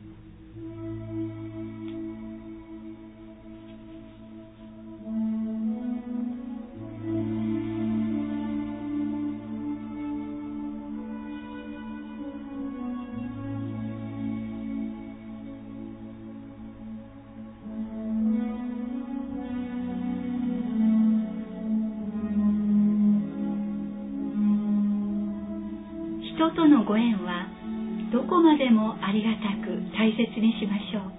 人とのご縁はどこまでもありがたく大切にしましょ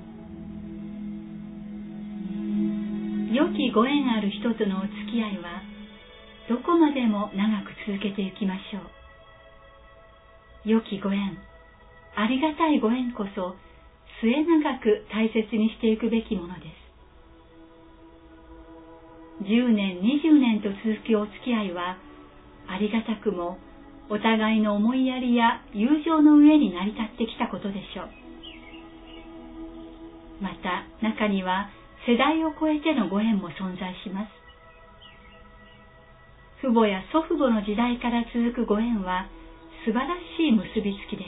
う。良きご縁ある人とのお付き合いはどこまでも長く続けていきましょう。良きご縁、ありがたいご縁こそ末永く大切にしていくべきものです。10年、20年と続くお付き合いはありがたくもお互いの思いやりや友情の上に成り立ってきたことでしょう。また中には世代を超えてのご縁も存在します。父母や祖父母の時代から続くご縁は素晴らしい結びつきです。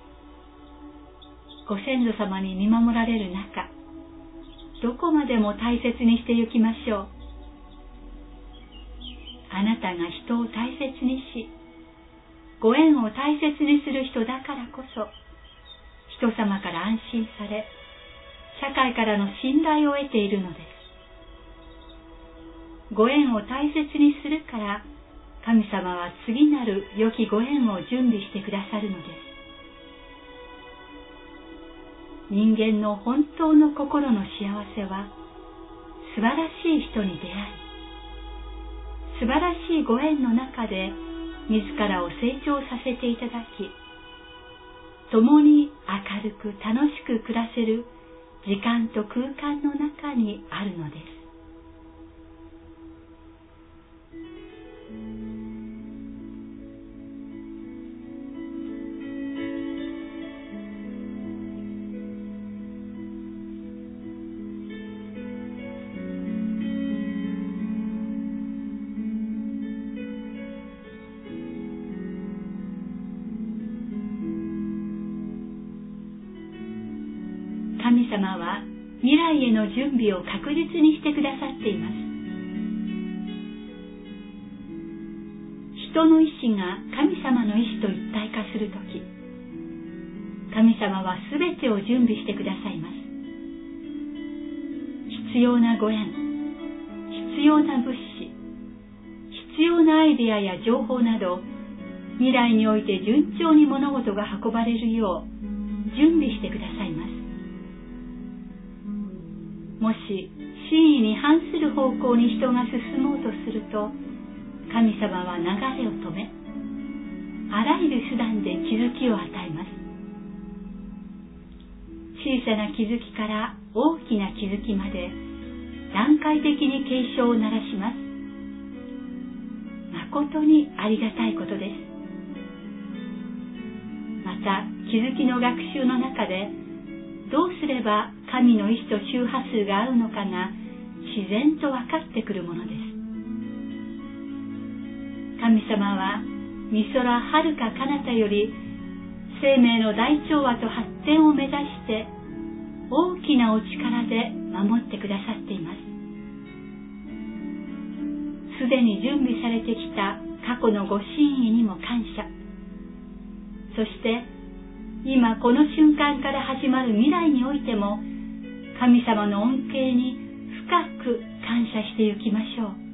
ご先祖様に見守られる中、どこまでも大切にしてゆきましょう。あなたが人を大切にし、ご縁を大切にする人だからこそ、人様から安心され、社会からの信頼を得ているのです。ご縁を大切にするから、神様は次なる良きご縁を準備してくださるのです。人間の本当の心の幸せは、素晴らしい人に出会い、素晴らしいご縁の中で、自らを成長させていただき、共に明るく楽しく暮らせる時間と空間の中にあるのです。神様は未来への準備を確実にしてくださっています。人の意志が神様の意志と一体化するとき、神様はすべてを準備してくださいます。必要なご縁、必要な物資、必要なアイデアや情報など、未来において順調に物事が運ばれるよう準備してくださいます。もし真意に反する方向に人が進もうとすると、神様は流れを止め、あらゆる手段で気づきを与えます。小さな気づきから大きな気づきまで段階的に警鐘を鳴らします。誠にありがたいことです。また気づきの学習の中で、どうすれば神の意志と周波数が合うのかが自然と分かってくるものです。神様は美空はるか彼方より生命の大調和と発展を目指して大きなお力で守ってくださっています。すでに準備されてきた過去のご真意にも感謝。そして今この瞬間から始まる未来においても、神様の恩恵に深く感謝してゆきましょう。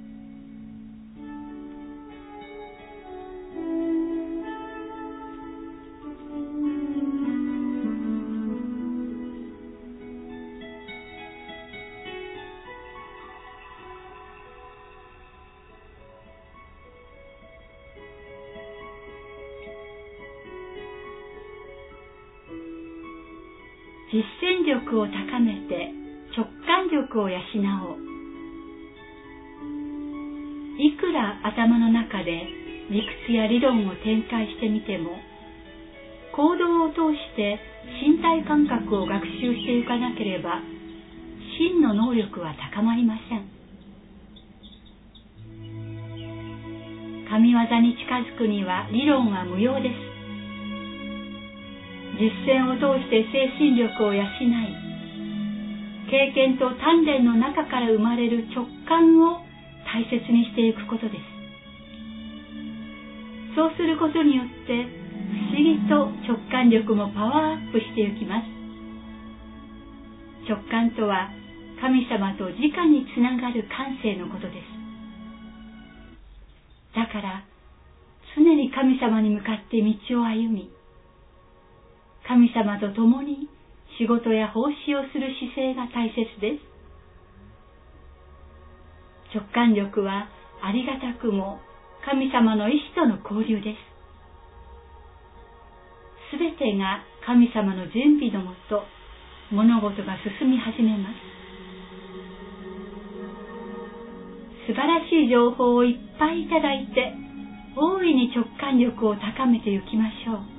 実践力を高めて直感力を養おう。いくら頭の中で理屈や理論を展開してみても、行動を通して身体感覚を学習していかなければ、真の能力は高まりません。神業に近づくには理論は無用です。 実践を通して精神力を養い、経験と鍛錬の中から生まれる直感を大切にしていくことです。そうすることによって不思議と直感力もパワーアップしていきます。直感とは神様と直につながる感性のことです。だから常に神様に向かって道を歩み、神様と共に仕事や奉仕をする姿勢が大切です。直感力はありがたくも神様の意志との交流です。すべてが神様の準備のもと、物事が進み始めます。素晴らしい情報をいっぱいいただいて、大いに直感力を高めていきましょう。